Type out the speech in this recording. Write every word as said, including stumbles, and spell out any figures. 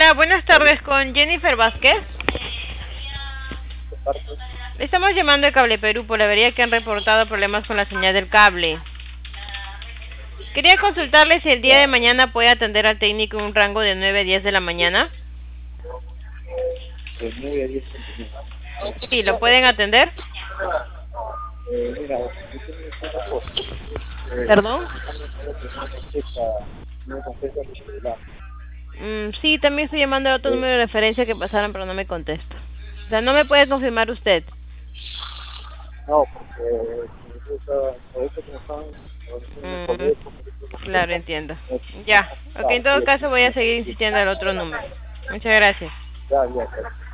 Hola, buenas tardes, con Jennifer Vázquez. Estamos llamando de Cable Perú por la avería que han reportado problemas con la señal del cable. Quería consultarle si el día de mañana puede atender al técnico en un rango de nueve a diez de la mañana. De nueve a diez. Sí, ¿lo pueden atender? Eh, mira, yo tengo una cosa. Eh, ¿Perdón? no me contesta mi celular. Mm, sí, también estoy llamando a otro número de referencia que pasaron, pero no me contesta. O sea, no me puede confirmar usted. No, porque me gusta, ahorita como están en el Mm, colegio, claro, entiendo. Ya, ok, en todo caso voy a seguir insistiendo al otro número. Muchas gracias. ya, ya, ya.